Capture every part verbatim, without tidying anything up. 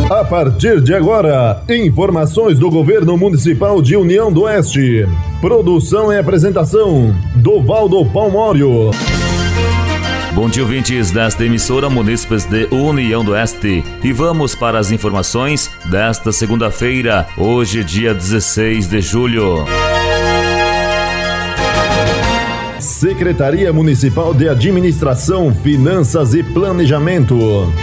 A partir de agora, informações do Governo Municipal de União do Oeste. Produção e apresentação, Dovaldo Palmório. Bom dia, ouvintes desta emissora Munícipes de União do Oeste. E vamos para as informações desta segunda-feira, hoje dia dezesseis de julho. Secretaria Municipal de Administração, Finanças e Planejamento.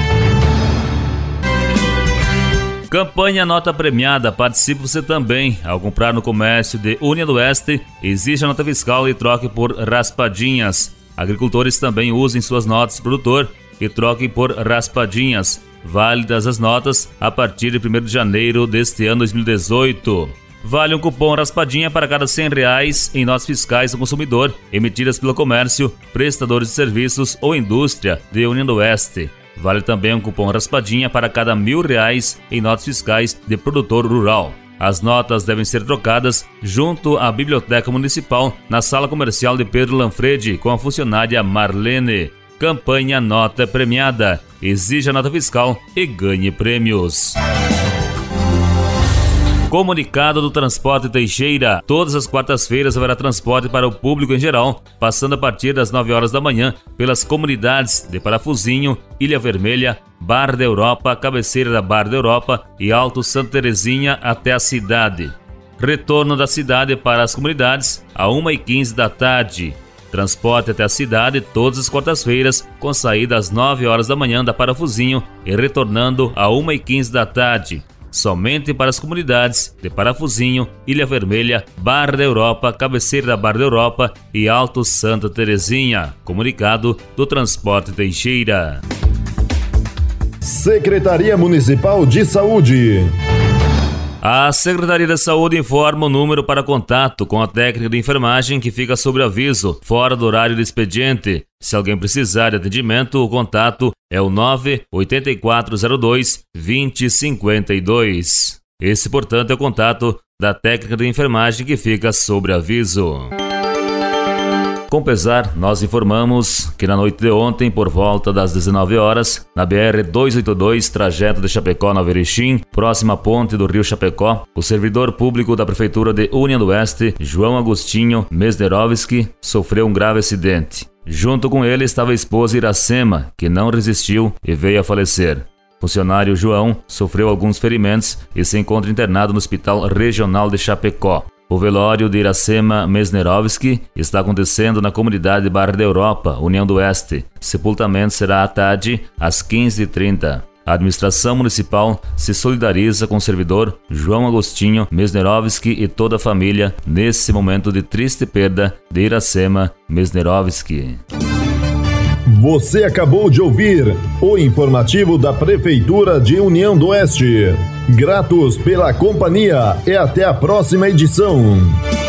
Campanha Nota Premiada, participe você também. Ao comprar no comércio de União do Oeste, exige a nota fiscal e troque por raspadinhas. Agricultores também usem suas notas de produtor e troquem por raspadinhas. Válidas as notas a partir de primeiro de janeiro deste ano dois mil e dezoito. Vale um cupom raspadinha para cada cem reais em notas fiscais do consumidor, emitidas pelo comércio, prestadores de serviços ou indústria de União do Oeste. Vale também um cupom raspadinha para cada mil reais em notas fiscais de produtor rural. As notas devem ser trocadas junto à Biblioteca Municipal, na sala comercial de Pedro Lanfredi, com a funcionária Marlene. Campanha Nota Premiada. Exija a nota fiscal e ganhe prêmios. Comunicado do Transporte Teixeira. Todas as quartas-feiras haverá transporte para o público em geral, passando a partir das nove horas da manhã pelas comunidades de Parafusinho, Ilha Vermelha, Bar da Europa, cabeceira da Bar da Europa e Alto Santa Terezinha até a cidade. Retorno da cidade para as comunidades a uma e quinze da tarde. Transporte até a cidade todas as quartas-feiras, com saída às nove horas da manhã da Parafusinho e retornando a uma e quinze da tarde. Somente para as comunidades de Parafusinho, Ilha Vermelha, Bar da Europa, cabeceira da Bar da Europa e Alto Santa Terezinha. Comunicado do Transporte Teixeira. Secretaria Municipal de Saúde. A Secretaria de Saúde informa o número para contato com a técnica de enfermagem que fica sob aviso, fora do horário de expediente. Se alguém precisar de atendimento, o contato é o nove oito quatro zero dois, dois zero cinco dois. Esse, portanto, é o contato da técnica de enfermagem que fica sob aviso. Com pesar, nós informamos que na noite de ontem, por volta das dezenove horas, na B R duzentos e oitenta e dois, trajeto de Chapecó a Nova Erechim, próxima à ponte do rio Chapecó, o servidor público da Prefeitura de União do Oeste, João Agostinho Mesnerovski, sofreu um grave acidente. Junto com ele estava a esposa Iracema, que não resistiu e veio a falecer. Funcionário João sofreu alguns ferimentos e se encontra internado no Hospital Regional de Chapecó. O velório de Iracema Mesnerovski está acontecendo na comunidade Bar da Europa, União do Oeste. Sepultamento será à tarde, às quinze e trinta. A administração municipal se solidariza com o servidor João Agostinho Mesnerovski e toda a família nesse momento de triste perda de Iracema Mesnerovski. Você acabou de ouvir o informativo da Prefeitura de União do Oeste. Gratos pela companhia e até a próxima edição.